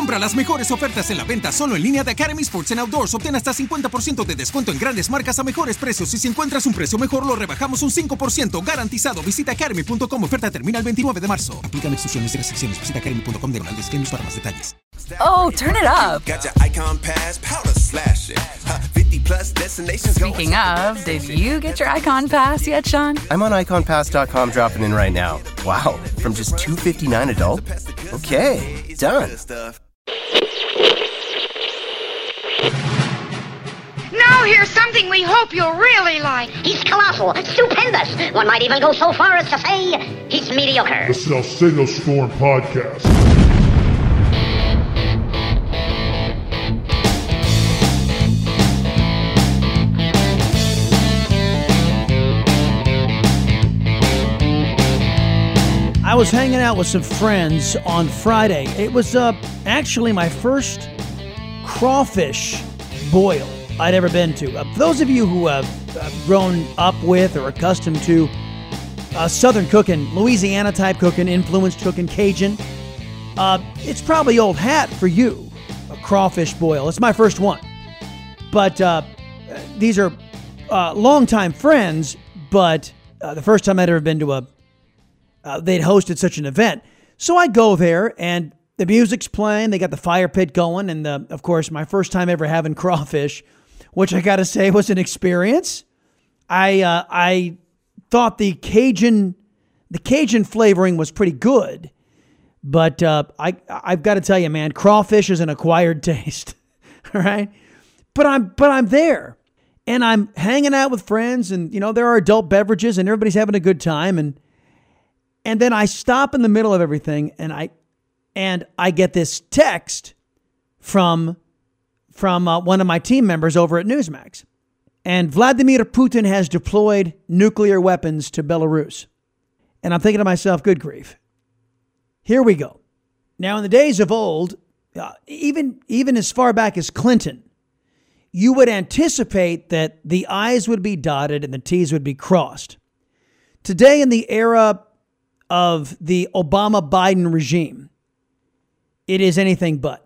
Compra las mejores ofertas en la venta solo en línea de Academy Sports and Outdoors. Obtén hasta 50% de descuento en grandes marcas a mejores precios. Y si encuentras un precio mejor, lo rebajamos un 5% garantizado. Visita academy.com. Oferta termina el 29 de marzo. Aplican exclusiones y restricciones. Visita academy.com/disclaimers para más detalles. Oh, turn it up. Got your Icon Pass, powder slashing. 50 plus destinations. Speaking of, did you get your Icon Pass yet, Sean? I'm on iconpass.com dropping in right now. Wow, from just $259 adult? Okay, done. Now here's something we hope you'll really like. He's colossal, stupendous. One might even go so far as to say he's mediocre. The Salcedo Storm Podcast. I was hanging out with some friends on Friday. It was actually my first crawfish boil I'd ever been to. For those of you who have grown up with or accustomed to Southern cooking, Louisiana type cooking, influenced cooking, Cajun, it's probably old hat for you, a crawfish boil. It's my first one. But these are longtime friends, but the first time I'd ever been to they'd hosted such an event. So I go there and the music's playing. They got the fire pit going. And of course, my first time ever having crawfish, which I got to say was an experience. I thought the Cajun flavoring was pretty good. But I've got to tell you, man, crawfish is an acquired taste. All right. But I'm there and I'm hanging out with friends and, you know, there are adult beverages and everybody's having a good time. And then I stop in the middle of everything and I get this text from one of my team members over at Newsmax. And Vladimir Putin has deployed nuclear weapons to Belarus. And I'm thinking to myself, good grief. Here we go. Now, in the days of old, even as far back as Clinton, you would anticipate that the I's would be dotted and the T's would be crossed. Today, in the era of the Obama-Biden regime, it is anything but.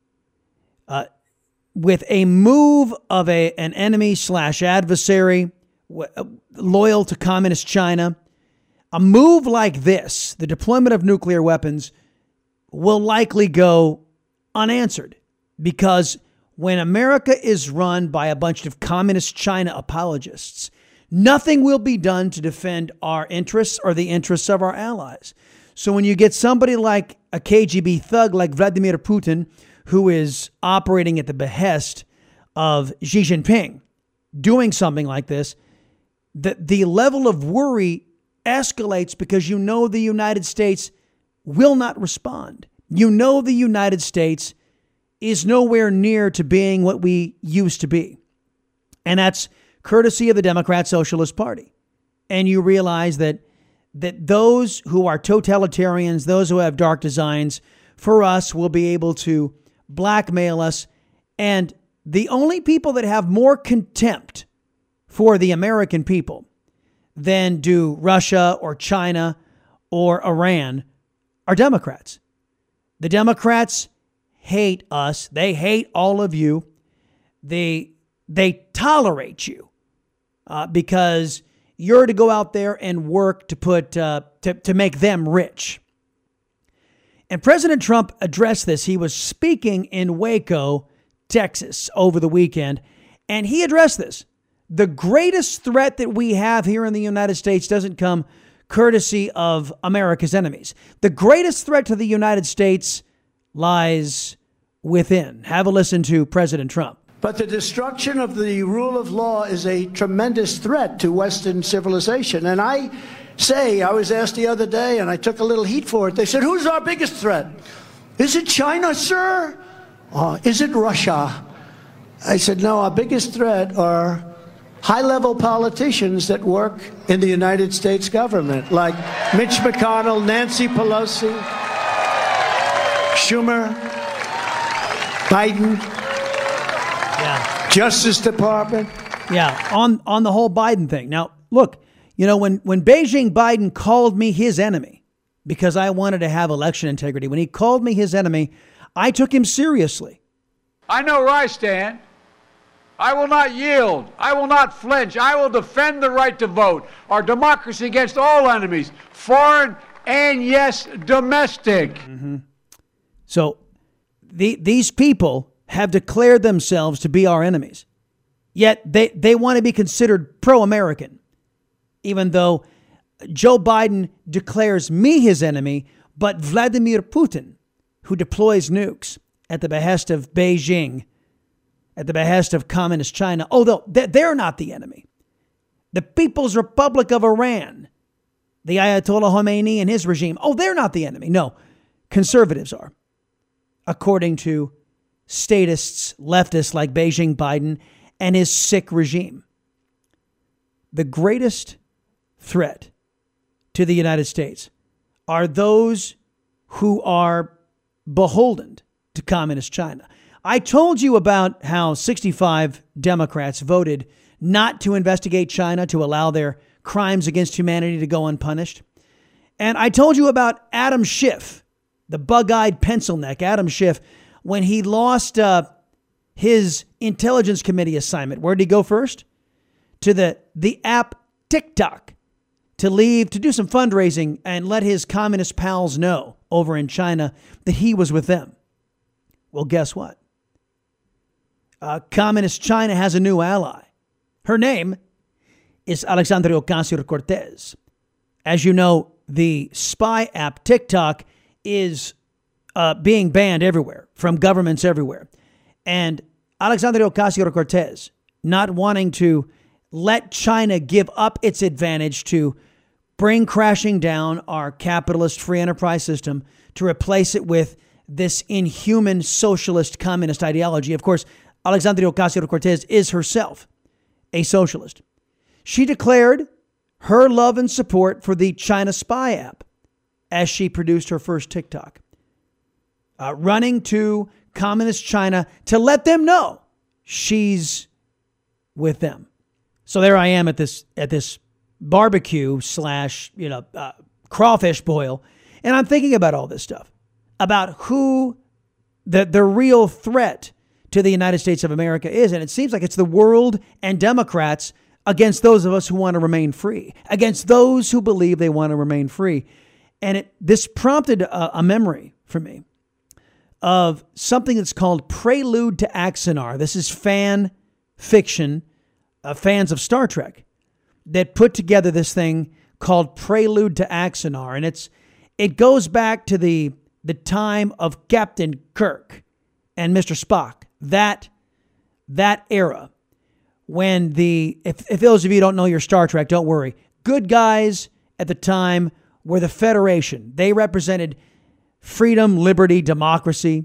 With a move of an enemy/adversary loyal to communist China, a move like this, the deployment of nuclear weapons, will likely go unanswered because when America is run by a bunch of communist China apologists, nothing will be done to defend our interests or the interests of our allies. So when you get somebody like a KGB thug like Vladimir Putin, who is operating at the behest of Xi Jinping, doing something like this, the level of worry escalates because you know the United States will not respond. You know the United States is nowhere near to being what we used to be. And that's courtesy of the Democrat Socialist Party. And you realize that those who are totalitarians, those who have dark designs, for us will be able to blackmail us. And the only people that have more contempt for the American people than do Russia or China or Iran are Democrats. The Democrats hate us. They hate all of you. They tolerate you because you're to go out there and work to put to make them rich. And President Trump addressed this. He was speaking in Waco, Texas, over the weekend, and he addressed this. The greatest threat that we have here in the United States doesn't come courtesy of America's enemies. The greatest threat to the United States lies within. Have a listen to President Trump. But the destruction of the rule of law is a tremendous threat to Western civilization. And I was asked the other day, and I took a little heat for it. They said, who's our biggest threat? Is it China, sir? Is it Russia? I said, no, our biggest threat are high-level politicians that work in the United States government, like Mitch McConnell, Nancy Pelosi, Schumer, Biden, Justice Department. Yeah, on the whole Biden thing. Now, look, you know, when Beijing Biden called me his enemy because I wanted to have election integrity, when he called me his enemy, I took him seriously. I know where I stand. I will not yield. I will not flinch. I will defend the right to vote, our democracy against all enemies, foreign and, yes, domestic. Mm-hmm. So these people have declared themselves to be our enemies, yet they want to be considered pro-American, even though Joe Biden declares me his enemy, but Vladimir Putin, who deploys nukes at the behest of Beijing, at the behest of communist China, although they're not the enemy. The People's Republic of Iran, the Ayatollah Khomeini and his regime, they're not the enemy. No, conservatives are, according to statists, leftists like Beijing Biden and his sick regime. The greatest threat to the United States are those who are beholden to communist China. I told you about how 65 Democrats voted not to investigate China, to allow their crimes against humanity to go unpunished. And I told you about Adam Schiff, the bug-eyed pencil neck, Adam Schiff, when he lost his Intelligence Committee assignment. Where did he go first? To the app TikTok, to do some fundraising and let his communist pals know over in China that he was with them. Well, guess what? Communist China has a new ally. Her name is Alexandria Ocasio-Cortez. As you know, the spy app TikTok is being banned everywhere from governments everywhere. And Alexandria Ocasio-Cortez, not wanting to let China give up its advantage to bring crashing down our capitalist free enterprise system, to replace it with this inhuman socialist communist ideology. Of course, Alexandria Ocasio-Cortez is herself a socialist. She declared her love and support for the China spy app as she produced her first TikTok, running to communist China to let them know she's with them. So there I am at this barbecue / crawfish boil, and I'm thinking about all this stuff, about who the real threat to the United States of America is. And it seems like it's the world and Democrats against those of us who want to remain free, against those who believe they want to remain free. And this prompted a memory for me of something that's called Prelude to Axanar. This is fan fiction, fans of Star Trek that put together this thing called Prelude to Axanar. And it goes back to the time of Captain Kirk and Mr. Spock, that era when if those of you don't know your Star Trek, don't worry. Good guys at the time were the Federation. They represented freedom, liberty, democracy,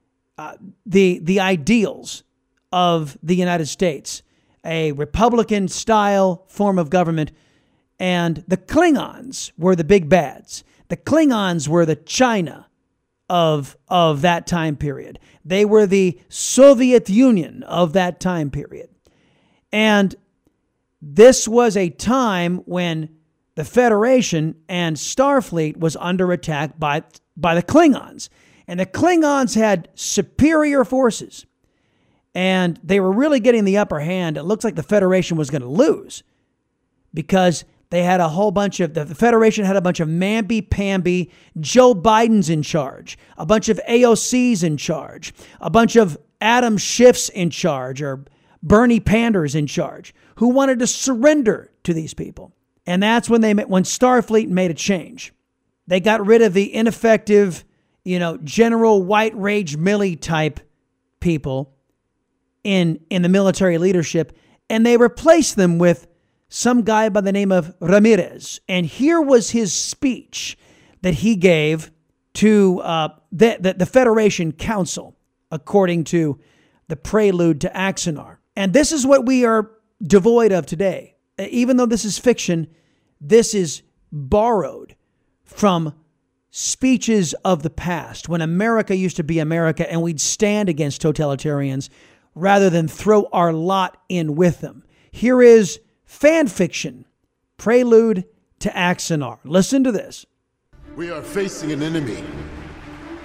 the ideals of the United States, a Republican style form of government. And the Klingons were the big bads. The Klingons were the China of that time period. They were the Soviet Union of that time period. And this was a time when the Federation and Starfleet was under attack by the Klingons. And the Klingons had superior forces. And they were really getting the upper hand. It looks like the Federation was going to lose because they had a whole bunch of, the Federation had a bunch of mamby-pamby Joe Bidens in charge, a bunch of AOCs in charge, a bunch of Adam Schiffs in charge, or Bernie Panders in charge, who wanted to surrender to these people. And that's when Starfleet made a change. They got rid of the ineffective, General White Rage Milley type people in the military leadership, and they replaced them with some guy by the name of Ramirez. And here was his speech that he gave to the Federation Council, according to the Prelude to Axanar. And this is what we are devoid of today. Even though this is fiction, this is borrowed from speeches of the past, when America used to be America and we'd stand against totalitarians rather than throw our lot in with them. Here is fan fiction, Prelude to Axanar. Listen to this. We are facing an enemy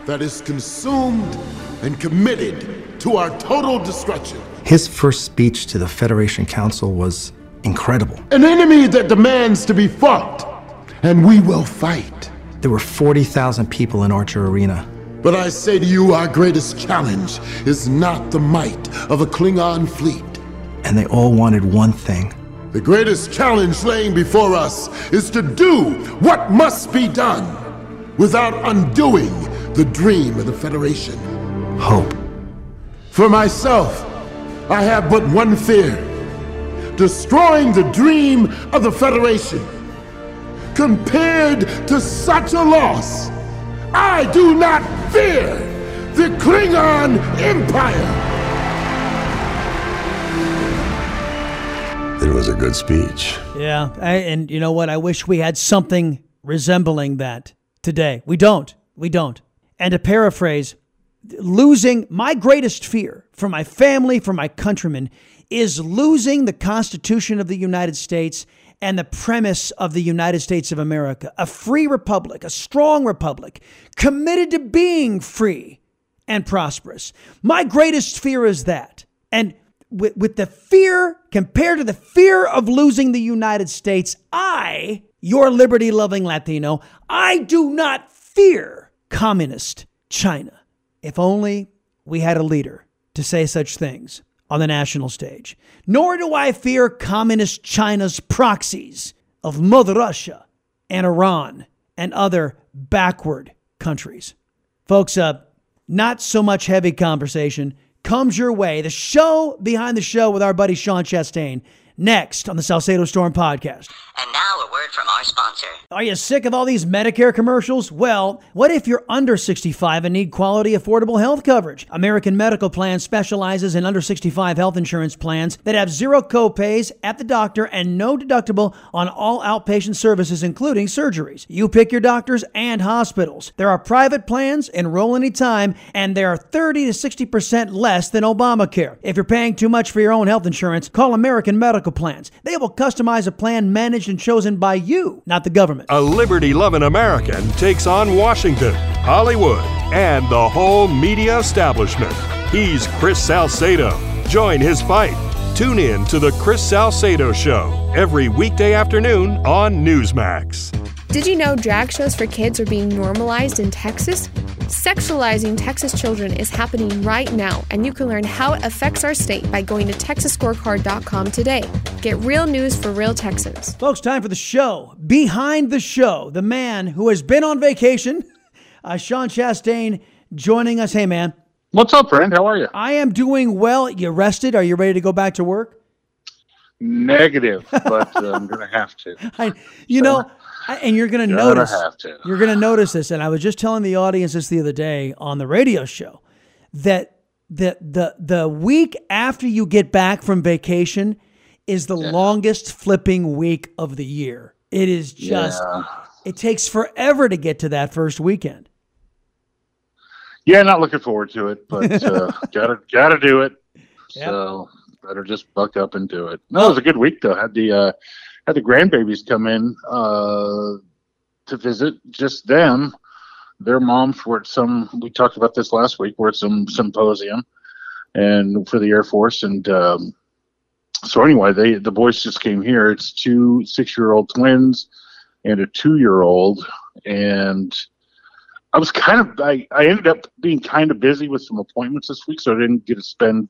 that is consumed and committed to our total destruction. His first speech to the Federation Council was incredible. An enemy that demands to be fought, and we will fight. There were 40,000 people in Archer Arena. But I say to you, our greatest challenge is not the might of a Klingon fleet. And they all wanted one thing. The greatest challenge laying before us is to do what must be done without undoing the dream of the Federation. Hope. For myself, I have but one fear: destroying the dream of the Federation. Compared to such a loss, I do not fear the Klingon Empire. It was a good speech. Yeah, and you know what? I wish we had something resembling that today. We don't. And to paraphrase, my greatest fear for my family, for my countrymen, is losing the Constitution of the United States and the premise of the United States of America, a free republic, a strong republic, committed to being free and prosperous. My greatest fear is that. And with the fear, compared to the fear of losing the United States, your liberty-loving Latino, I do not fear communist China. If only we had a leader to say such things on the national stage. Nor do I fear communist China's proxies of Mother Russia and Iran and other backward countries. Folks, not so much heavy conversation comes your way. The show behind the show with our buddy Sean Chastain, next on the Salcedo Storm podcast. And now a word from our sponsor. Are you sick of all these Medicare commercials? Well, what if you're under 65 and need quality, affordable health coverage? American Medical Plan specializes in under 65 health insurance plans that have zero copays at the doctor and no deductible on all outpatient services, including surgeries. You pick your doctors and hospitals. There are private plans, enroll anytime, and they are 30 to 60% less than Obamacare. If you're paying too much for your own health insurance, call American Medical Plans. They will customize a plan managed and chosen by you, not the government. A liberty-loving American takes on Washington, Hollywood, and the whole media establishment. He's Chris Salcedo. Join his fight. Tune in to the Chris Salcedo Show every weekday afternoon on Newsmax. Did you know drag shows for kids are being normalized in Texas? Sexualizing Texas children is happening right now, and you can learn how it affects our state by going to TexasScorecard.com today. Get real news for real Texans. Folks, time for the show. Behind the show, the man who has been on vacation, Sean Chastain, joining us. Hey, man. What's up, friend? How are you? I am doing well. You rested? Are you ready to go back to work? Negative, but I'm going to have to. And you're going to notice. You're going to notice this, and I was just telling the audience this the other day on the radio show that the week after you get back from vacation is the longest flipping week of the year. It is just it takes forever to get to that first weekend. Yeah, not looking forward to it, but gotta do it. Yep. So better just buck up and do it. No, it was a good week though. Had the grandbabies come in to visit, just them. Their moms were at we talked about this last week, were at some symposium and for the Air Force. And so anyway, the boys just came here. It's 2 6-year-old twins and a 2-year-old. And I was I ended up being kind of busy with some appointments this week, so I didn't get to spend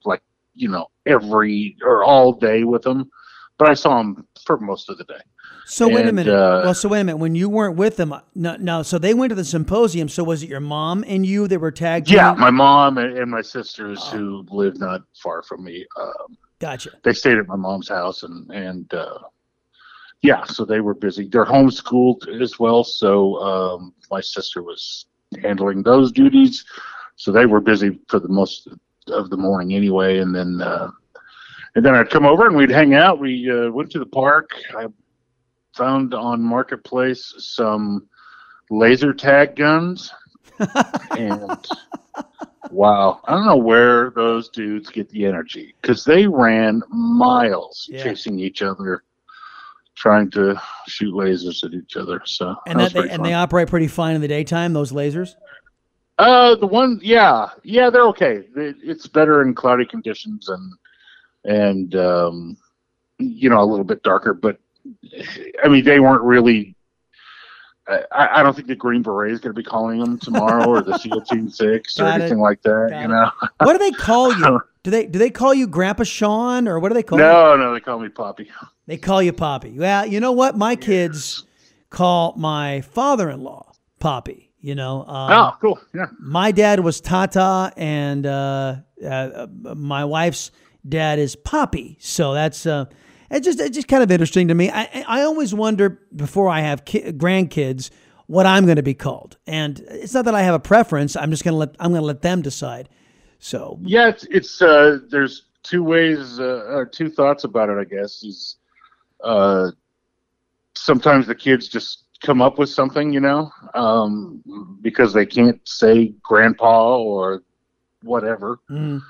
all day with them. But I saw them for most of the day. So wait a minute. When you weren't with them, no. So they went to the symposium. So was it your mom and you that were tagged? Yeah, my mom and my sisters who live not far from me. Gotcha. They stayed at my mom's house, and so they were busy. They're homeschooled as well, so my sister was handling those duties. So they were busy for the most of the morning anyway, and then I'd come over and we'd hang out. We went to the park. I found on Marketplace some laser tag guns. And wow, I don't know where those dudes get the energy, because they ran miles chasing each other, trying to shoot lasers at each other. So they operate pretty fine in the daytime, those lasers? The one, yeah, they're okay. It's better in cloudy conditions and you know, a little bit darker. But I mean, they weren't really. I don't think the Green Beret is going to be calling them tomorrow, or the SEAL Team 6 or anything like that. You know, what do they call you? Do they call you Grandpa Sean, or what do they call you? No, they call me Poppy. They call you Poppy. Well, you know what? My kids call my father-in-law Poppy. You know. Oh, cool. Yeah. My dad was Tata, and my wife's dad is Poppy. So that's it's just kind of interesting to me. I always wonder before I have grandkids what I'm going to be called, and it's not that I have a preference. I'm going to let them decide. So yeah, it's there's two ways, two thoughts about it. I guess is sometimes the kids just come up with something, you know, because they can't say grandpa or whatever.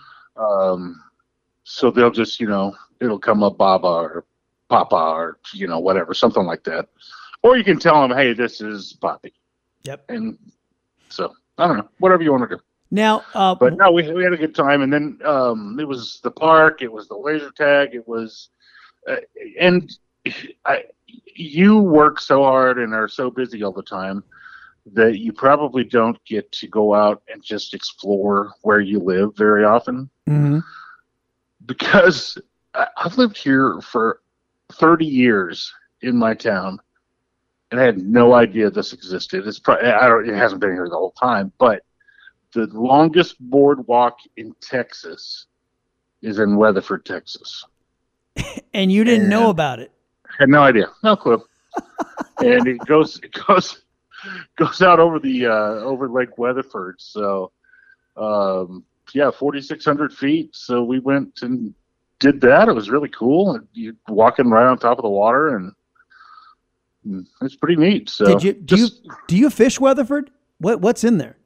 So they'll just, you know, it'll come up Baba or Papa or, you know, whatever, something like that. Or you can tell them, hey, this is Poppy. Yep. And so, I don't know, whatever you want to do. Now, but no, we had a good time. And then it was the park, it was the laser tag, it was, you work so hard and are so busy all the time that you probably don't get to go out and just explore where you live very often. Mm-hmm. Because I've lived here for 30 years in my town, and I had no idea this existed. It hasn't been here the whole time, but the longest boardwalk in Texas is in Weatherford, Texas. And you didn't know about it? Had no idea, no clue. And it goes out over the over Lake Weatherford. So, yeah, 4,600 feet. So we went and did that. It was really cool. And you're walking right on top of the water, and it's pretty neat. So, do you fish Weatherford? What's in there?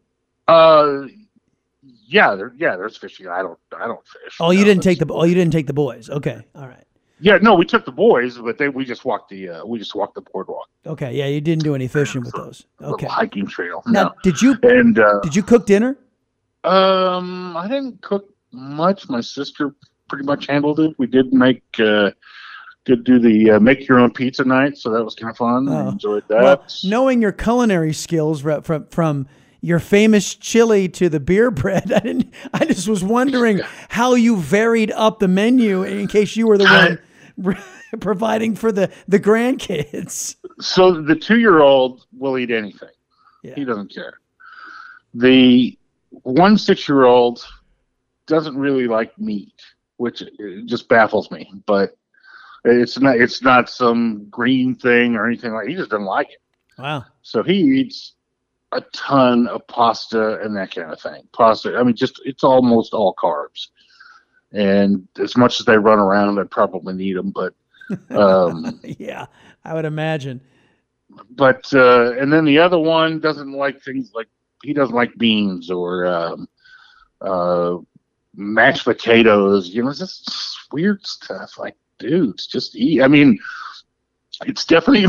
Yeah, there's fishing. I don't fish. Oh, you didn't take the boys. Okay, all right. Yeah, no, we took the boys, but we just walked the boardwalk. Okay, yeah, you didn't do any fishing with those. Okay, hiking trail. Now, no. did you cook dinner? I didn't cook much. My sister pretty much handled it. We did make do the make your own pizza night, so that was kind of fun. I enjoyed that. Well, knowing your culinary skills from your famous chili to the beer bread, I just was wondering how you varied up the menu in case you were the one providing for the grandkids. So the 2-year-old will eat anything. Yeah. He doesn't care. The 1 6-year-old doesn't really like meat, which just baffles me. But it's not some green thing or anything like. He just doesn't like it. Wow. So he eats a ton of pasta and that kind of thing. Pasta. I mean, it's almost all carbs. And as much as they run around, I probably need them. But yeah, I would imagine. But and then the other one doesn't like things like he doesn't like beans or mashed potatoes. You know, it's just weird stuff. Like, dudes, just eat. I mean, it's definitely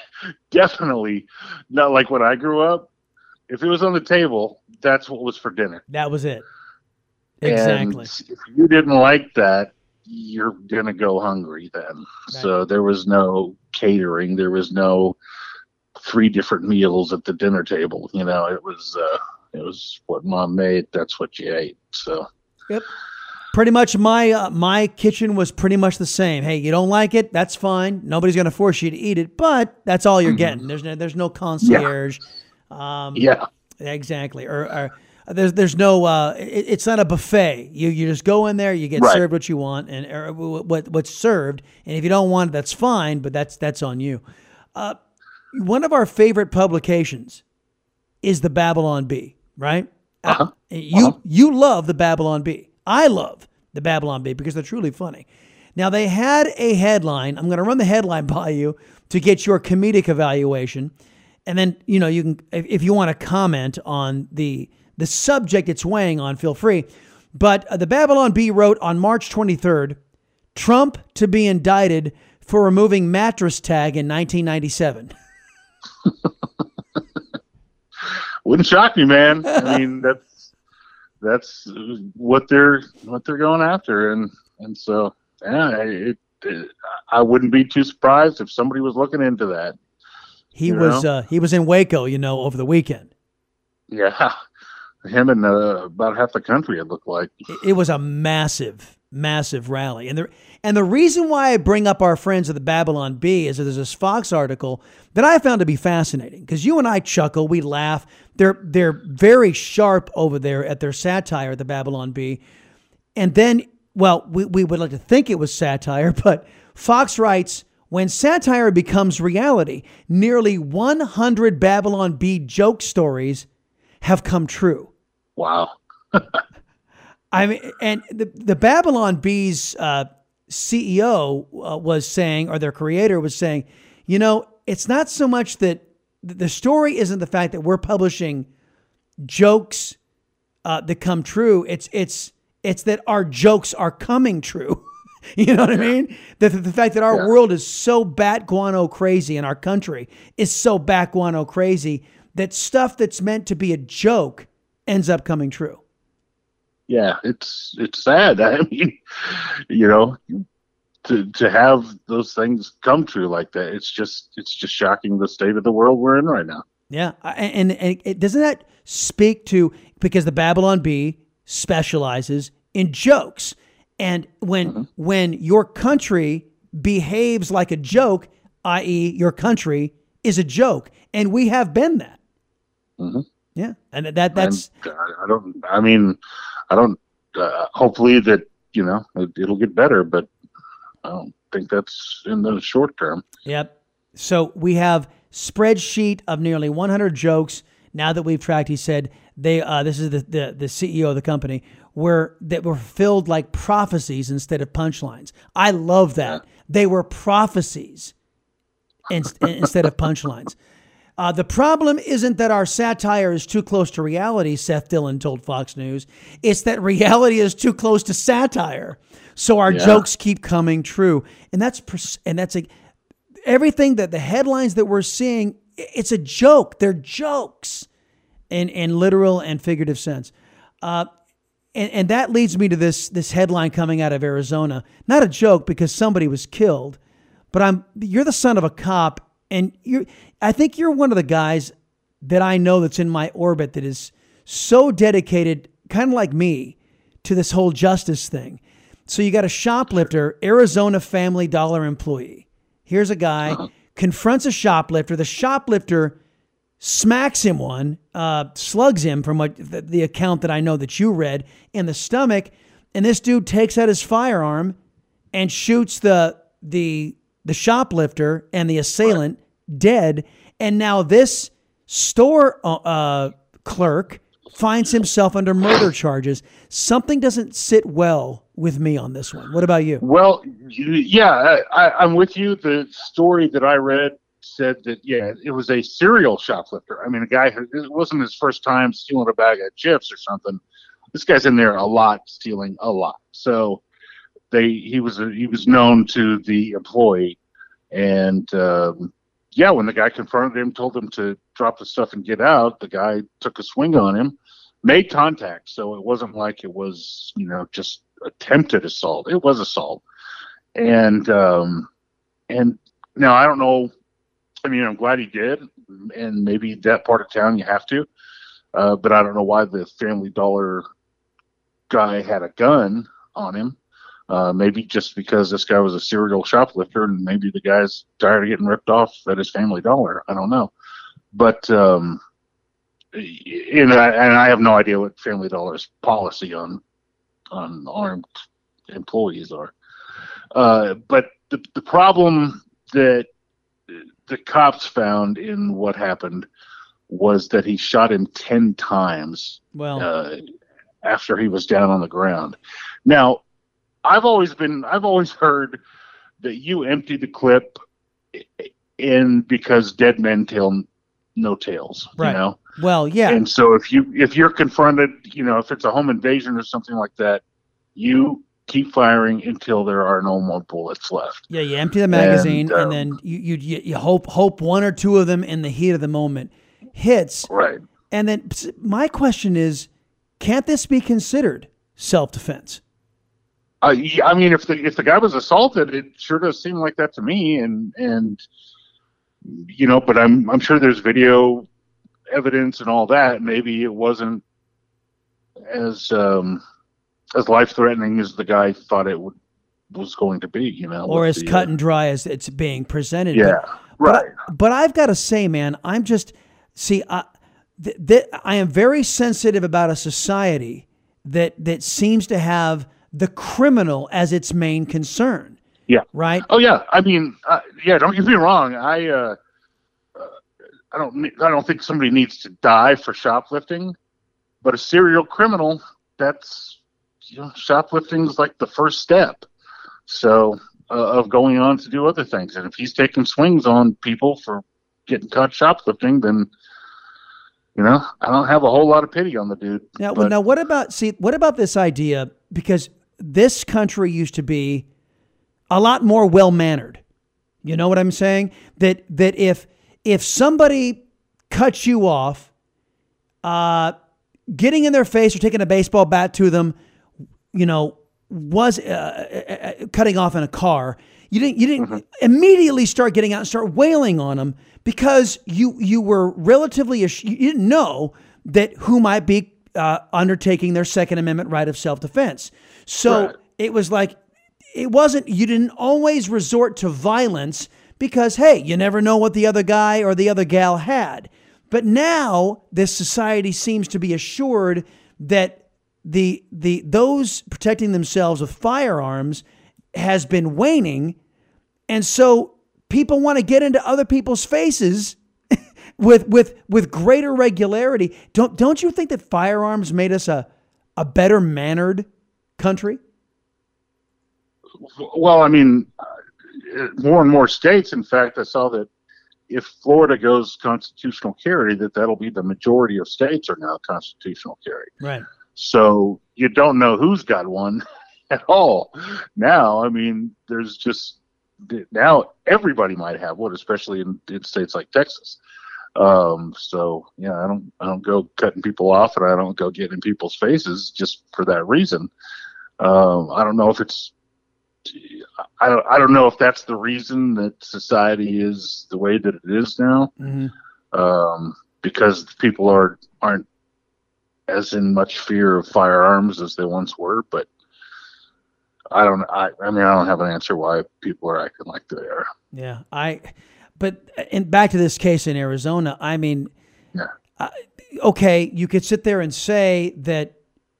not like when I grew up. If it was on the table, that's what was for dinner. That was it. Exactly. And if you didn't like that, you're going to go hungry then. Right. So there was no catering. There was no 3 different meals at the dinner table. You know, it was what mom made. That's what you ate. So. Yep. Pretty much my kitchen was pretty much the same. Hey, you don't like it? That's fine. Nobody's going to force you to eat it, but that's all you're getting. There's no concierge. Yeah. Exactly. Or there's no it's not a buffet. You just go in there, you get served what you want or what's served, and if you don't want it, that's fine, but that's on you. One of our favorite publications is the Babylon Bee, right? You love the Babylon Bee. I love the Babylon Bee because they're truly funny. Now, they had a headline. I'm going to run the headline by you to get your comedic evaluation. And then, you can, if you want to comment on the subject it's weighing on, feel free. But the Babylon Bee wrote on March 23rd, Trump to be indicted for removing mattress tag in 1997. Wouldn't shock me, man. I mean, that's what they're going after, and so yeah, I wouldn't be too surprised if somebody was looking into that. He was in Waco, over the weekend. Yeah, him and about half the country, it looked like. It was a massive rally, and the reason why I bring up our friends at the Babylon Bee is that there's this Fox article that I found to be fascinating, because you and I chuckle, we laugh. They're very sharp over there at their satire at the Babylon Bee, and then, well, we would like to think it was satire, but Fox writes, when satire becomes reality, nearly 100 Babylon Bee joke stories have come true. Wow. I mean, and the Babylon Bee's CEO was saying, or their creator was saying, it's not so much that the story isn't the fact that we're publishing jokes that come true. It's that our jokes are coming true. You know what I mean? The fact that our world is so bat guano crazy, and our country is so bat guano crazy, that stuff that's meant to be a joke ends up coming true. Yeah, it's sad. I mean, to have those things come true like that, it's just shocking, the state of the world we're in right now. Yeah, and doesn't that speak to, because the Babylon Bee specializes in jokes, and when your country behaves like a joke, i.e., your country is a joke, and we have been that. Mm-hmm. Yeah, and that's. I don't. Hopefully that it'll get better, but I don't think that's in the short term. Yep. So we have spreadsheet of nearly 100 jokes now that we've tracked. He said this is the CEO of the company, that were filled like prophecies instead of punchlines. I love that. Yeah. They were prophecies instead of punchlines. The problem isn't that our satire is too close to reality, Seth Dillon told Fox News. It's that reality is too close to satire. So our jokes keep coming true. And that's like everything that the headlines that we're seeing, it's a joke. They're jokes in literal and figurative sense. And that leads me to this headline coming out of Arizona. Not a joke, because somebody was killed, but you're the son of a cop, and I think you're one of the guys that I know that's in my orbit that is so dedicated, kind of like me, to this whole justice thing. So you got a shoplifter, Arizona Family Dollar employee. Here's a guy, confronts a shoplifter. The shoplifter smacks him slugs him, from what the account that I know that you read, in the stomach. And this dude takes out his firearm and shoots the shoplifter and the assailant dead. And now this store clerk finds himself under murder charges. Something doesn't sit well with me on this one. What about you? Well, yeah, I'm with you. The story that I read said that, it was a serial shoplifter. I mean, a guy it wasn't his first time stealing a bag of chips or something. This guy's in there a lot, stealing a lot. So he was known to the employee, and when the guy confronted him, told him to drop the stuff and get out, the guy took a swing on him, made contact. So it wasn't like it was just attempted assault. It was assault, and now I don't know. I mean, I'm glad he did, and maybe that part of town you have to, but I don't know why the Family Dollar guy had a gun on him. Maybe just because this guy was a serial shoplifter, and maybe the guy's tired of getting ripped off at his Family Dollar. I don't know, but and I have no idea what Family Dollar's policy on armed employees are. But the problem that the cops found in what happened was that he shot him 10 times after he was down on the ground. Now, I've always heard that you empty the clip in because dead men tell no tales, right? Well, yeah. And so if you're confronted, if it's a home invasion or something like that, you keep firing until there are no more bullets left. Yeah, you empty the magazine, and then you hope one or two of them in the heat of the moment hits. Right. And then my question is, can't this be considered self-defense? Yeah, I mean, if the guy was assaulted, it sure does seem like that to me. And but I'm sure there's video evidence and all that. Maybe it wasn't as life-threatening as the guy thought it was going to be. Or as cut and dry as it's being presented. Yeah, right. But I've got to say, man, I'm just I am very sensitive about a society that seems to have the criminal as its main concern. Yeah. Right. Oh yeah. I mean, don't get me wrong. I don't think somebody needs to die for shoplifting, but a serial criminal, that's shoplifting is like the first step. So of going on to do other things, and if he's taking swings on people for getting caught shoplifting, then I don't have a whole lot of pity on the dude. Now, what about this idea? Because this country used to be a lot more well-mannered. You know what I'm saying? That if somebody cuts you off, getting in their face or taking a baseball bat to them, was cutting off in a car. You didn't immediately start getting out and start wailing on them because you were relatively, you didn't know that who might be undertaking their Second Amendment right of self-defense. So It was like, you didn't always resort to violence because, hey, you never know what the other guy or the other gal had. But now this society seems to be assured that those protecting themselves with firearms has been waning. And so people want to get into other people's faces with greater regularity. Don't you think that firearms made us a better mannered country? Well, I mean, more and more states. In fact, I saw that if Florida goes constitutional carry, that'll be the majority of states are now constitutional carry. Right. So you don't know who's got one at all. Now, I mean, now everybody might have one, especially in states like Texas. So yeah, I don't go cutting people off, and I don't go getting in people's faces just for that reason. I don't know if I don't know if that's the reason that society is the way that it is now. Mm-hmm. Because people aren't as in much fear of firearms as they once were, but I don't have an answer why people are acting like they are. Yeah. Back to this case in Arizona, I mean, okay, you could sit there and say that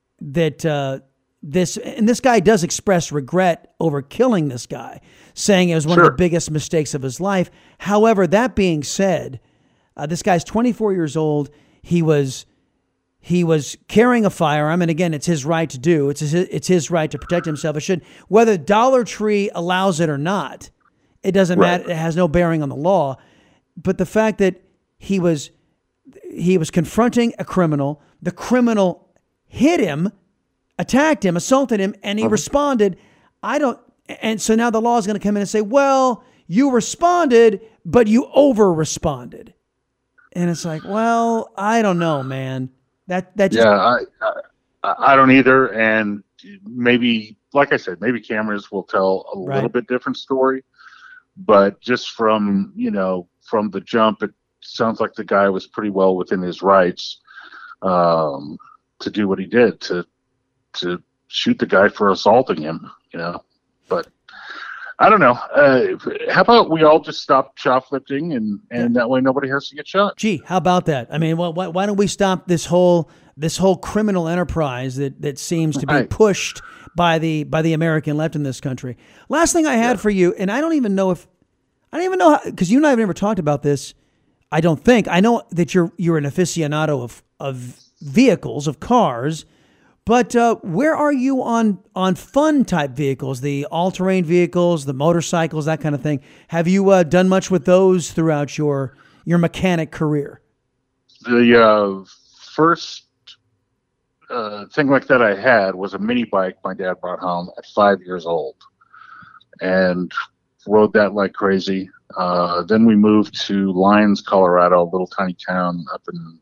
this guy does express regret over killing this guy, saying it was one of the biggest mistakes of his life. However, that being said, this guy's 24 years old. He was carrying a firearm, and again, it's his right to do. It's his right to protect himself. It should, whether Dollar Tree allows it or not, it doesn't matter. It has no bearing on the law. But the fact that he was confronting a criminal, the criminal hit him, attacked him, assaulted him, and he responded. And so now the law is going to come in and say, well, you responded, but you over-responded. And it's like, well, I don't know, man. That just... I don't either. And maybe, like I said, maybe cameras will tell a little bit different story. But just from the jump, it sounds like the guy was pretty well within his rights to do what he did, to shoot the guy for assaulting him, But I don't know. How about we all just stop shoplifting and that way nobody has to get shot? Gee, how about that? I mean, why don't we stop this whole criminal enterprise that seems to be pushed by the American left in this country? Last thing I had for you, and I don't even know how, because you and I have never talked about this. I don't think. I know that you're an aficionado of vehicles, of cars. But where are you on fun type vehicles, the all-terrain vehicles, the motorcycles, that kind of thing? Have you done much with those throughout your mechanic career? The first thing like that I had was a mini bike my dad brought home at 5 years old, and rode that like crazy. Then we moved to Lyons, Colorado, a little tiny town up in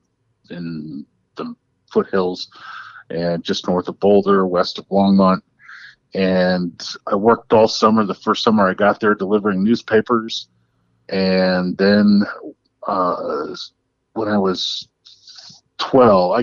in the foothills and just north of Boulder, west of Longmont. And I worked all summer. The first summer I got there delivering newspapers. And then when I was 12,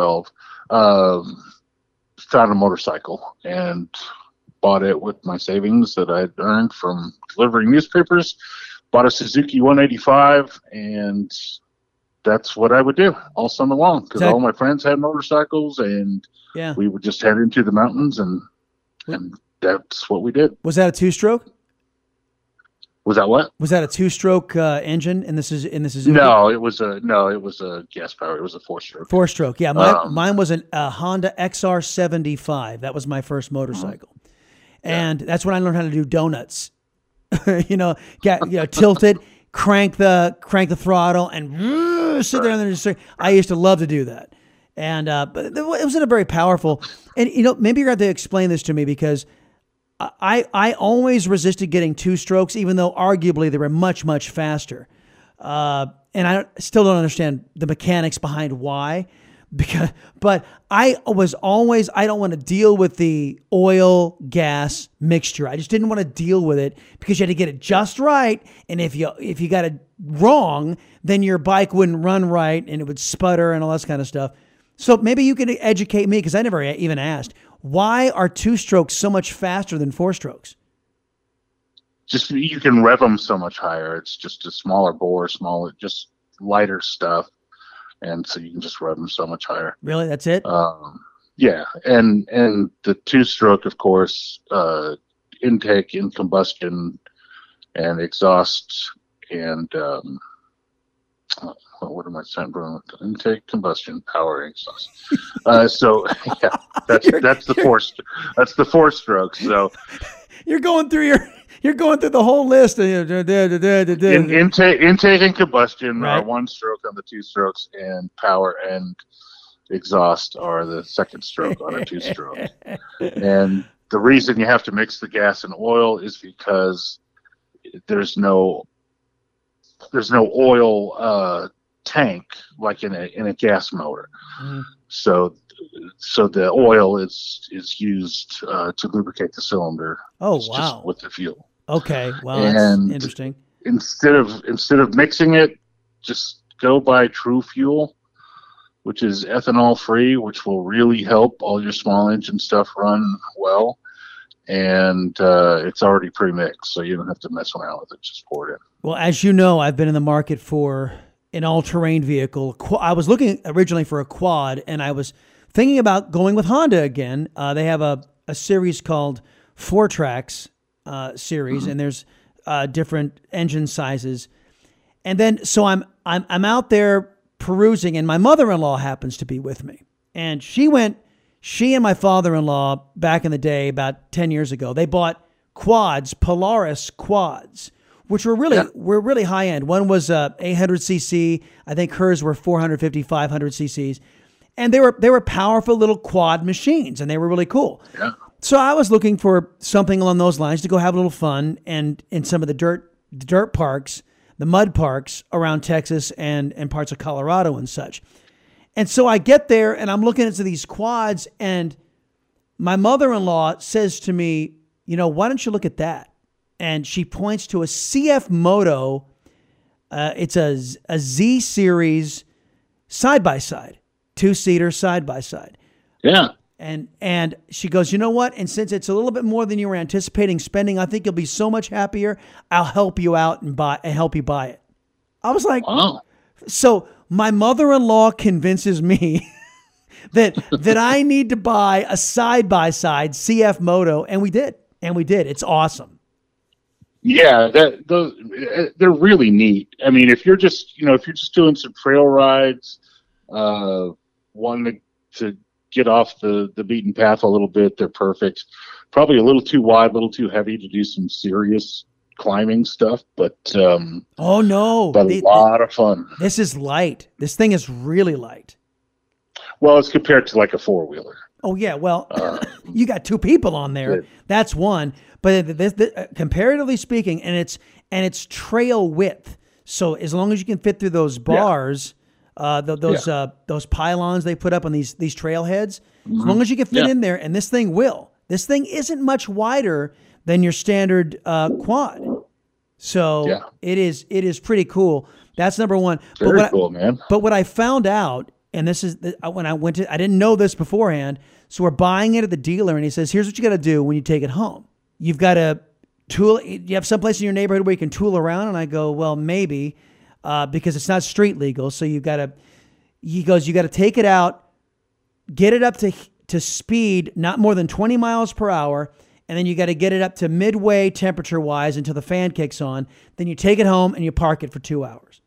found a motorcycle and bought it with my savings that I'd earned from delivering newspapers. Bought a Suzuki 185, and that's what I would do all summer long because all my friends had motorcycles, and we would just head into the mountains, and that's what we did. Was that a two-stroke? Was that what? Was that a two-stroke engine in the Suzuki? No, it was a gas power. It was a four-stroke. Four-stroke, yeah. Mine was a Honda XR75. That was my first motorcycle, and that's when I learned how to do donuts. Tilt it, crank the throttle, and sit there and just. I used to love to do that, and but it wasn't a very powerful. And maybe you're going to have to explain this to me because I always resisted getting two strokes, even though arguably they were much faster. And I still don't understand the mechanics behind why. But I was always, I don't want to deal with the oil gas mixture. I just didn't want to deal with it because you had to get it just right. And if you got it wrong, then your bike wouldn't run right and it would sputter and all that kind of stuff. So maybe you could educate me because I never even asked. Why are two strokes so much faster than four strokes? Just you can rev them so much higher. It's just a smaller bore, just lighter stuff. And so you can just rev them so much higher. Really? That's it? Yeah. And the two-stroke, of course, intake and combustion and exhaust and what am I saying? Intake, combustion, power, exhaust. So yeah, that's the four-stroke. So you're going through the whole list. Intake and combustion right. are one stroke on the two strokes, and power and exhaust are the second stroke on a two stroke. And the reason you have to mix the gas and oil is because there's no oil tank like in a gas motor. Mm. So the oil is used to lubricate the cylinder. Oh, it's wow! Just with the fuel. Okay, well, that's interesting. Instead of mixing it, just go buy True Fuel, which is ethanol free, which will really help all your small engine stuff run well. And it's already pre-mixed, so you don't have to mess around with it. Just pour it in. Well, as you know, I've been in the market for an all-terrain vehicle. I was looking originally for a quad, and I was thinking about going with Honda again. They have a series called 4Tracks series, mm-hmm. and there's different engine sizes. And then, so I'm out there perusing, and my mother-in-law happens to be with me. And she and my father-in-law back in the day, about 10 years ago, they bought quads, Polaris quads, which were really high end. One was 800cc. I think hers were 450, 500 cc's. And they were powerful little quad machines, and they were really cool. Yeah. So I was looking for something along those lines to go have a little fun and in some of the dirt parks, the mud parks around Texas and parts of Colorado and such. And so I get there and I'm looking into these quads, and my mother-in-law says to me, why don't you look at that? And she points to a CF Moto. It's a Z series side-by-side, two-seater side-by-side. Yeah. And she goes, you know what? And since it's a little bit more than you were anticipating spending, I think you'll be so much happier. I'll help you out and help you buy it. I was like, wow. So my mother-in-law convinces me that I need to buy a side-by-side CF Moto, and we did. It's awesome. Yeah, they're really neat. I mean, if you're just doing some trail rides, wanting to get off the beaten path a little bit, they're perfect. Probably a little too wide, a little too heavy to do some serious climbing stuff, but oh no, but a lot of fun. This is light. This thing is really light. Well, it's compared to like a four-wheeler. Oh yeah, well, you got two people on there. That's one, but this, comparatively speaking, and it's trail width. So as long as you can fit through those bars, those pylons they put up on these trailheads. As long as you can fit in there, and this thing will. This thing isn't much wider than your standard quad. So it is pretty cool. That's number one. Very cool, man. But what I found out, and this is when I went to, I didn't know this beforehand. So we're buying it at the dealer, and he says, "Here's what you got to do when you take it home. You've got to tool. You have someplace in your neighborhood where you can tool around." And I go, "Well, maybe, because it's not street legal. So you've got to." He goes, "You got to take it out, get it up to speed, not more than 20 miles per hour." And then you got to get it up to midway temperature-wise until the fan kicks on. Then you take it home and you park it for 2 hours.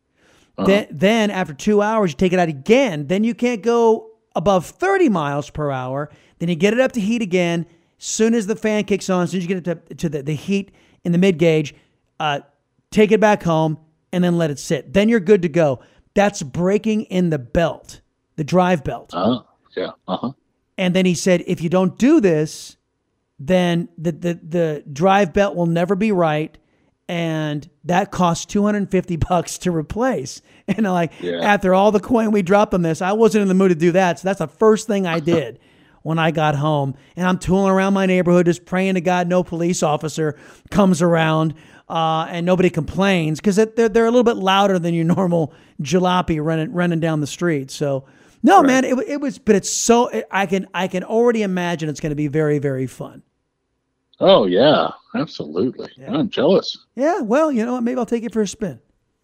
Then after 2 hours, you take it out again. Then you can't go above 30 miles per hour. Then you get it up to heat again. As soon as the fan kicks on, as soon as you get it to the heat in the mid-gauge, take it back home and then let it sit. Then you're good to go. That's braking in the belt, the drive belt. Oh, yeah. And then he said, if you don't do this, then the drive belt will never be right, and that costs $250 to replace. And after all the coin we dropped on this, I wasn't in the mood to do that. So that's the first thing I did when I got home. And I'm tooling around my neighborhood, just praying to God no police officer comes around and nobody complains, because they're a little bit louder than your normal jalopy running down the street. So. No, man, it was, but it's so, I can already imagine it's going to be very, very fun. Oh, yeah, absolutely. Yeah. I'm jealous. Yeah, well, you know what? Maybe I'll take it for a spin.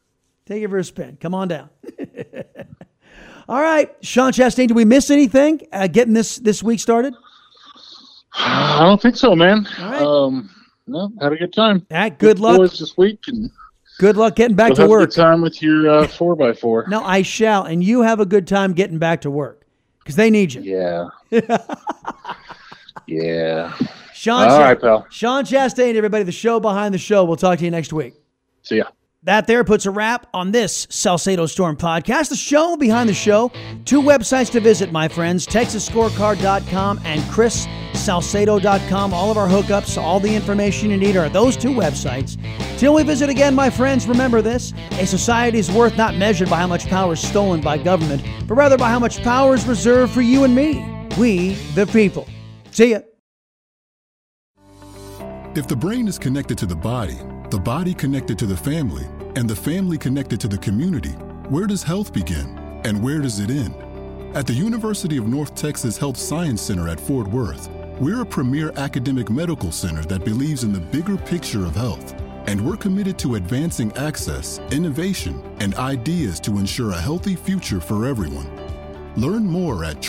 Come on down. All right, Sean Chastain, did we miss anything getting this week started? I don't think so, man. All right. No, had a good time. All right, good luck. Boys this week. And good luck getting back to have work. A good time with your 4x4. No, I shall. And you have a good time getting back to work, because they need you. Yeah. Yeah. All right, pal. Sean Chastain, everybody, the show behind the show. We'll talk to you next week. See ya. That there puts a wrap on this Salcedo Storm podcast. The show behind the show. 2 websites to visit, my friends. TexasScorecard.com and ChrisSalcedo.com. All of our hookups, all the information you need are at those 2 websites. Till we visit again, my friends, remember this. A society's worth not measured by how much power is stolen by government, but rather by how much power is reserved for you and me. We, the people. See ya. If the brain is connected to the body connected to the family, and the family connected to the community, where does health begin and where does it end? At the University of North Texas Health Science Center at Fort Worth, we're a premier academic medical center that believes in the bigger picture of health, and we're committed to advancing access, innovation, and ideas to ensure a healthy future for everyone. Learn more at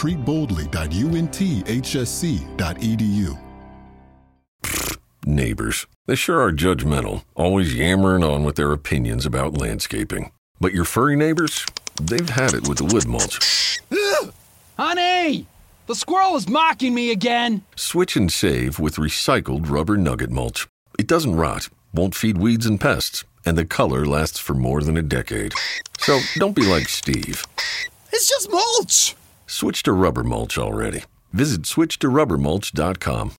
treatboldly.unthsc.edu. Neighbors. They sure are judgmental, always yammering on with their opinions about landscaping. But your furry neighbors, they've had it with the wood mulch. Honey! The squirrel is mocking me again! Switch and save with recycled rubber nugget mulch. It doesn't rot, won't feed weeds and pests, and the color lasts for more than a decade. So don't be like Steve. It's just mulch! Switch to rubber mulch already. Visit switchtorubbermulch.com.